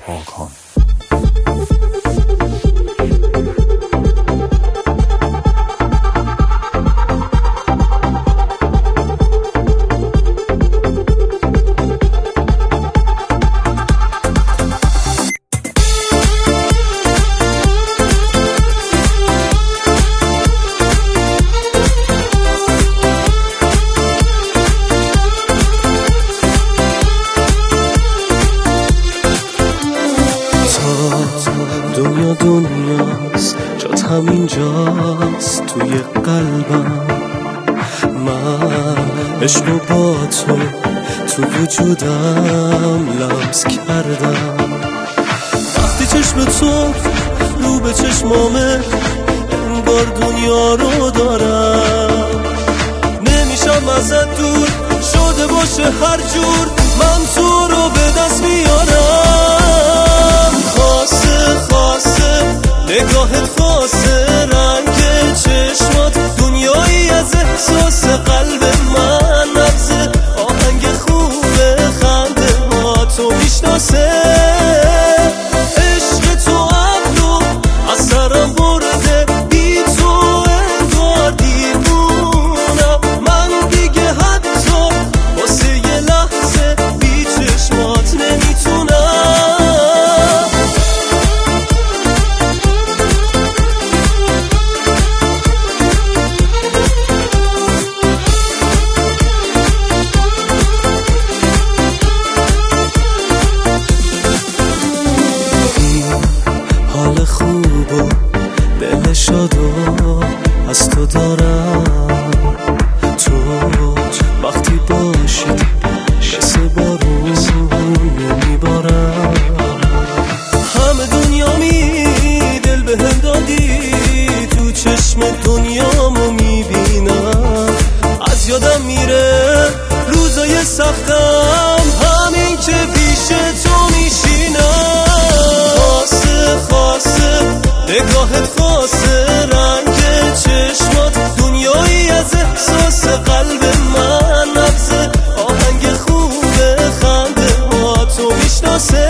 آکان. دنیا دنیاست، جات همینجاست توی قلبم. من عشق رو با تو وجودم لمس کردم. وقتی چشم تو رو به چشمامه انگار دنیا رو دارم. نمیشم ازت دور، شده باشه هر جور من تو رو به دست میارم. خاصه نگاهت، خاصه رنگ چشمات، دنیایی از احساس قلب من. نبض آهنگ خوبه خنده ما تو میشناسه. عشق تو عقلو از سرم برده، بی تو انگار دیوونم. من دیگه حتی واسه یه لحظه بی چشمات نمیتونم. حال خوب و دل شادو از تو دارم. تو وقتی باشی مثل بارون نمیبارم. همه دنیا دل بهم دادی، تو چشم دنیامو میبینم. از یادم میره روزای سختم، همین که پیش تو میشینم. خاصه نگاهت، خاصه رنگ چشمات، دنیایی از احساس قلب من. نبض آهنگ خوبه خنده ها تو میشناسه.